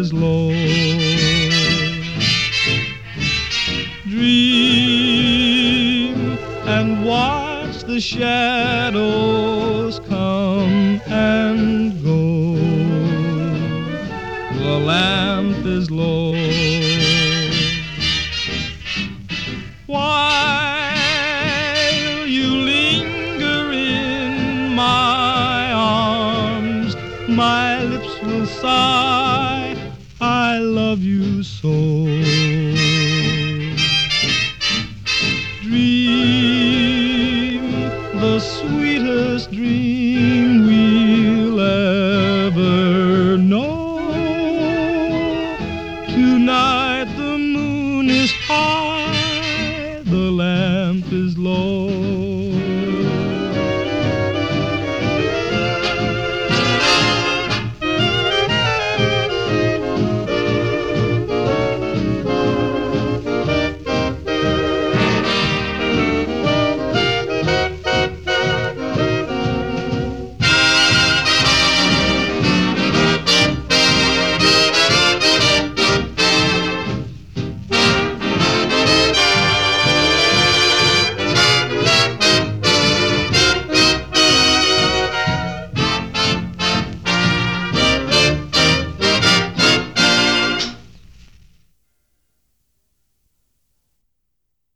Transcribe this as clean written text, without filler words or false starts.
is low. Dream and watch the shadows come and go. The lamp is low. While you linger in my arms, my lips will sigh, I love you so. Dream the sweetest dream we'll ever know. Tonight the moon is high,